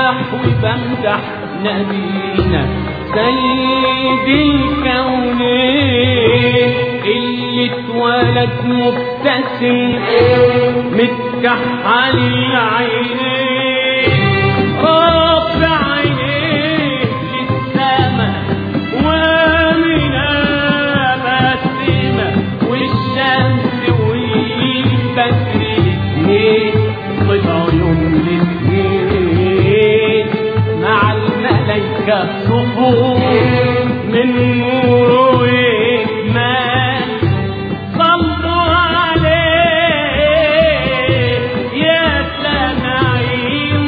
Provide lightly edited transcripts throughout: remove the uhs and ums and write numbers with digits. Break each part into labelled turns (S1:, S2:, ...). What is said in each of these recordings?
S1: بمدح وبمدح نبينا سيد الكونين اللي اتولد مبتسم متكحل العينين رافع عينيه للسما وامنة بسمة والشمس والبدر الاتنين طلعوا يوم الاثنين مع الملايكة صفوف من نور وإكمال صلوا عليه يا سامعين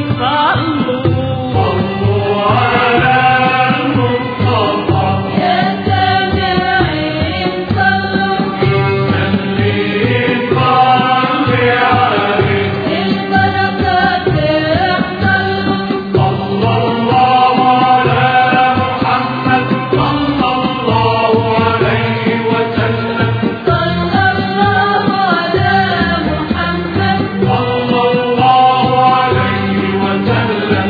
S1: صلوا على المصطفى
S2: يا سامعين صلوا
S1: اللي صلي عليه
S2: البركات يحصلوا
S1: صلى الله على محمد صلى الله عليه وسلم
S2: صلى الله على محمد
S1: صلى الله عليه وسلم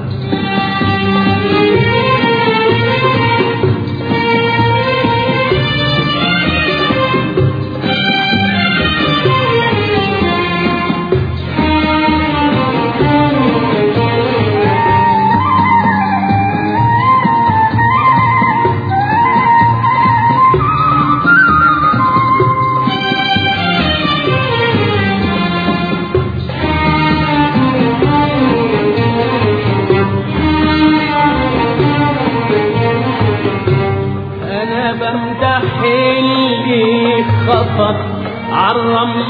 S1: أنا بمدح اللي خطط عالرمل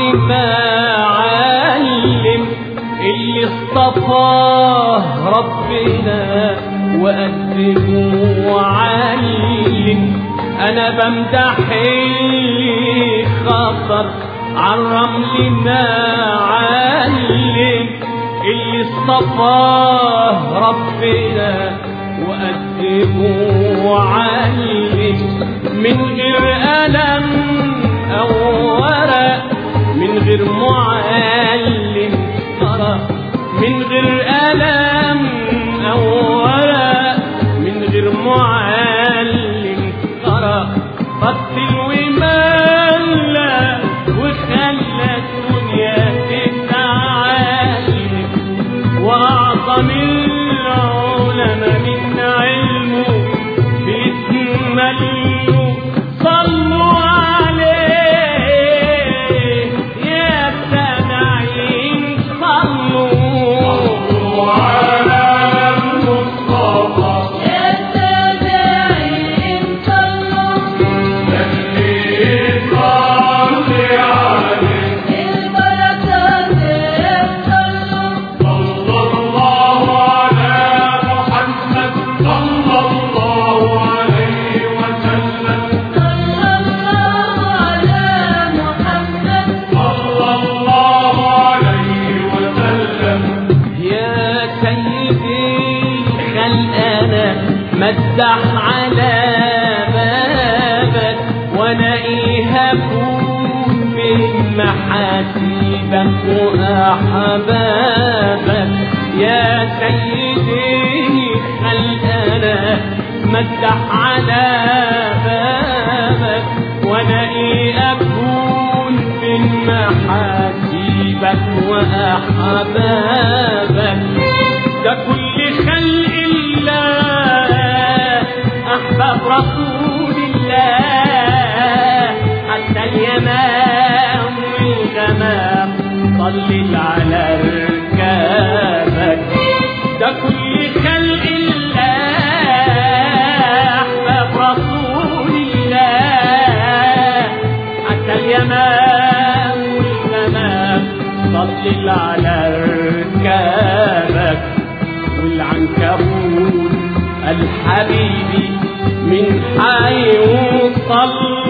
S1: معلم اللي اصطفاه ربنا وقدمه وعلم أنا بمدح اللي خطط عالرمل معلم اللي اصطفاه ربنا وأدبه وعلم من غير ألم أو ورق من غير معلم قرأ من غير ألم أو ورق من غير معلم قرأ بطل وملا وخلى الدنيا تتعلم وأعظم العلماء من علمه بيتملوا صلوا عليه يا سامعين صلوا على المصطفى
S2: يا سامعين صلوا
S1: اللي صلي عليه
S2: البركات يحصلوا
S1: صلى الله على محمد صلى الله عليه وسلم
S2: صلى الله على محمد
S1: صلى الله عليه وسلم يا سيدي الخلق أنا مدح على بابك وانا ايه هكون من محاسيبك واحبابك يا سيدي الخلق انا مدح على بابك وانا ايه اكون من محاسيبك واحبابك ده كل خلق الله احباب رسول الله حتى اليمام والغمام صلت على ركابك ده كل خلق الله احباب رسول الله حتى اليمام والغمام صلت على ركابك والعنكبوت الحبيبي من حي وصل